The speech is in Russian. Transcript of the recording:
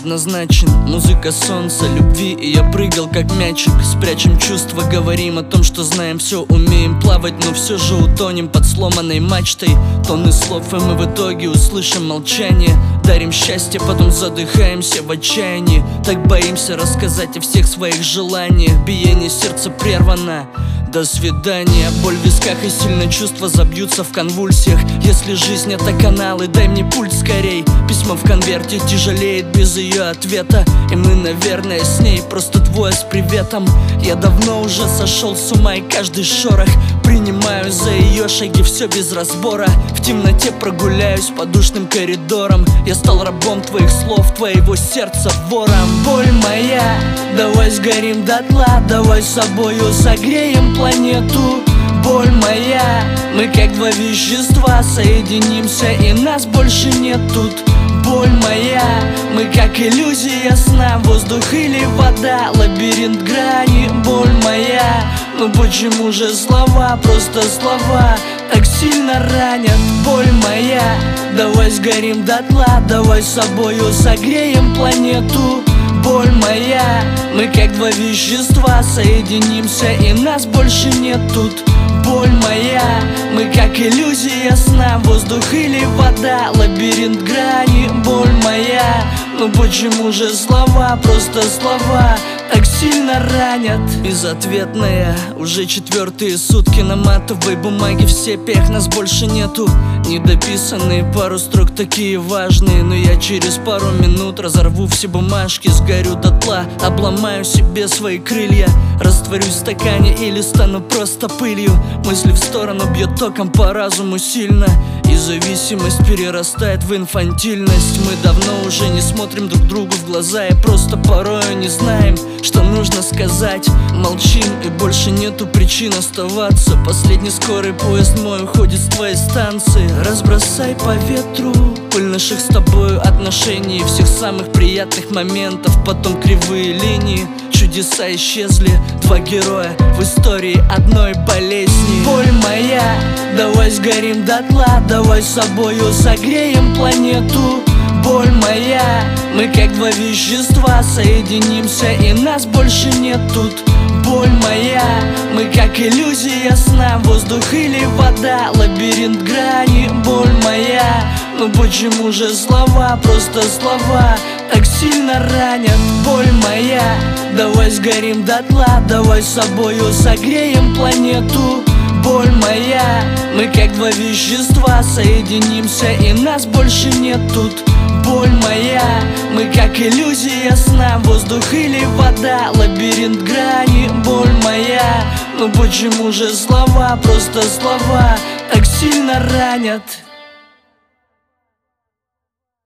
предназначен. Музыка солнца, любви, и я прыгал как мячик. Спрячем чувства, говорим о том, что знаем все. Умеем плавать, но все же утонем под сломанной мачтой. Тонны слов, и мы в итоге услышим молчание. Дарим счастье, потом задыхаемся в отчаянии. Так боимся рассказать о всех своих желаниях. Биение сердца прервано. До свидания. Боль в висках и сильно чувства забьются в конвульсиях. Если жизнь это каналы, дай мне пульт скорей. Письмо в конверте тяжелеет без ее ответа. И мы, наверное, с ней просто двое с приветом. Я давно уже сошел с ума, и каждый шорох принимаю за ее шаги, все без разбора. В темноте прогуляюсь по душным коридорам. Я стал рабом твоих слов, твоего сердца вором. Боль моя, давай сгорим дотла, давай собою согреем планету. Боль моя, мы как два вещества соединимся, и нас больше нет тут. Боль моя, мы как иллюзия сна, воздух или вода, лабиринт грани. Боль моя, ну почему же слова, просто слова, так сильно ранят? Боль моя, давай сгорим дотла, давай собою согреем планету. Боль моя, мы как два вещества соединимся, и нас больше нет тут. Боль моя, мы как иллюзия сна, воздух или вода, лабиринт грани. Боль моя, ну почему же слова, просто слова, так сильно ранят? Безответная, уже 4-е сутки на матовой бумаге в сепиях. Нас больше нету. Недописанные пару строк такие важные, но я через пару минут разорву все бумажки, сгорю дотла, обломаю себе свои крылья. Растворюсь в стакане или стану просто пылью. Мысли в сторону бьет током по разуму сильно, и зависимость перерастает в инфантильность. Мы давно уже не смотрим друг другу в глаза, и просто порою не знаем, что нужно сказать. Молчим, и больше нету причин оставаться. Последний скорый поезд мой уходит с твоей станции. Разбросай по ветру пыль наших с тобою отношений, всех самых приятных моментов, потом кривые линии. Чудеса исчезли, два героя в истории одной болезни. Боль моя, давай сгорим дотла, давай собою согреем планету. Боль моя, мы как два вещества соединимся, и нас больше нет тут. Боль моя, мы как иллюзия сна, воздух или вода, лабиринт грани. Боль моя, ну почему же слова, просто слова, так сильно ранят? Боль моя, давай сгорим дотла, давай собою согреем планету. Боль моя, мы как два вещества соединимся, и нас больше нет тут. Боль моя, мы как иллюзия сна, воздух или вода, лабиринт грани. Боль моя, ну почему же слова, просто слова, так сильно ранят?